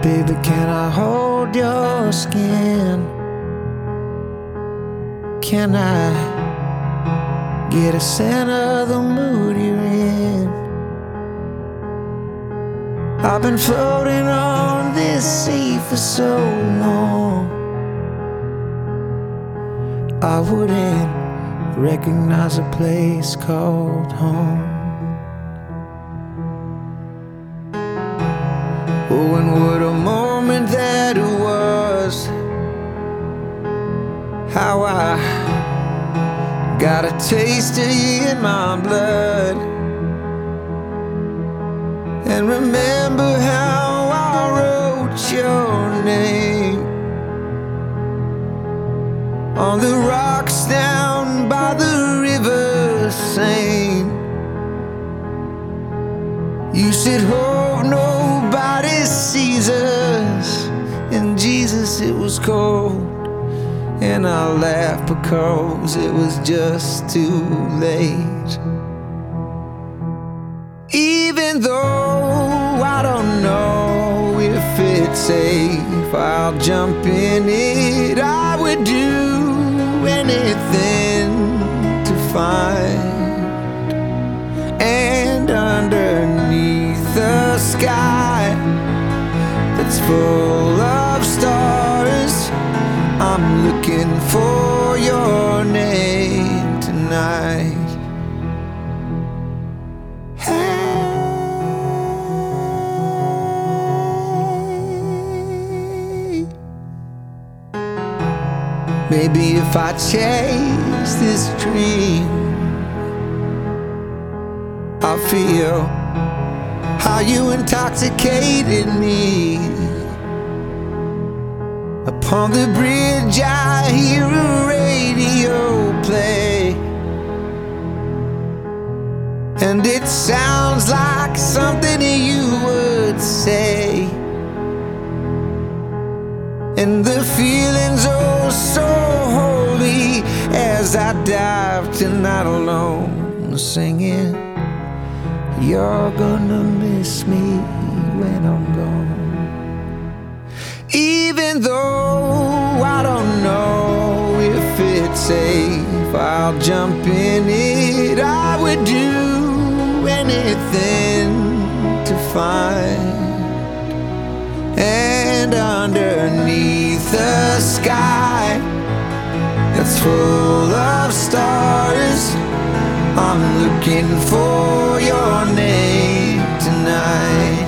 Baby, can I hold your skin? Can I get a scent of the mood you're in? I've been floating on this sea for so long, I wouldn't recognize a place called home. Oh, and what a moment that it was. How I got a taste of you in my blood. And remember how I wrote your name on the rocks down by the river Seine. You said, hope nobody sees us. And Jesus, it was cold. And I laughed because it was just too late. Even though I don't know if it's safe, I'll jump in it. I would do anything to find. And underneath the sky that's full of stars, I'm looking for your name tonight. Maybe if I chase this dream, I'll feel how you intoxicated me. Upon the bridge I hear a radio play, and it sounds like something you would say. And the feeling's oh so holy as I dive tonight alone, singing, you're gonna miss me when I'm gone. Even though I don't know if it's safe, I'll jump in it. I would do anything to find. And underneath the sky that's full of stars, I'm looking for your name tonight.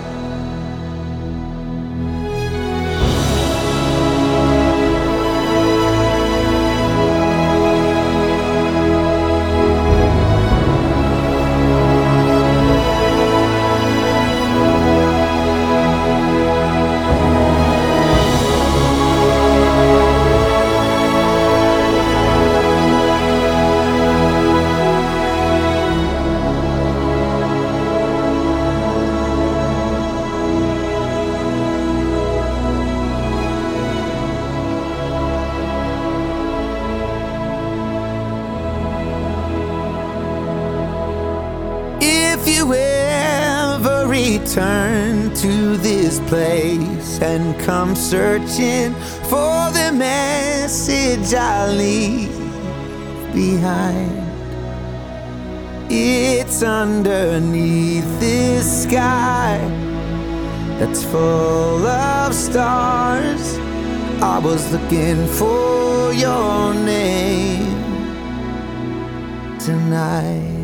If you ever return to this place and come searching for the message I leave behind, it's underneath this sky that's full of stars. I was looking for your name tonight.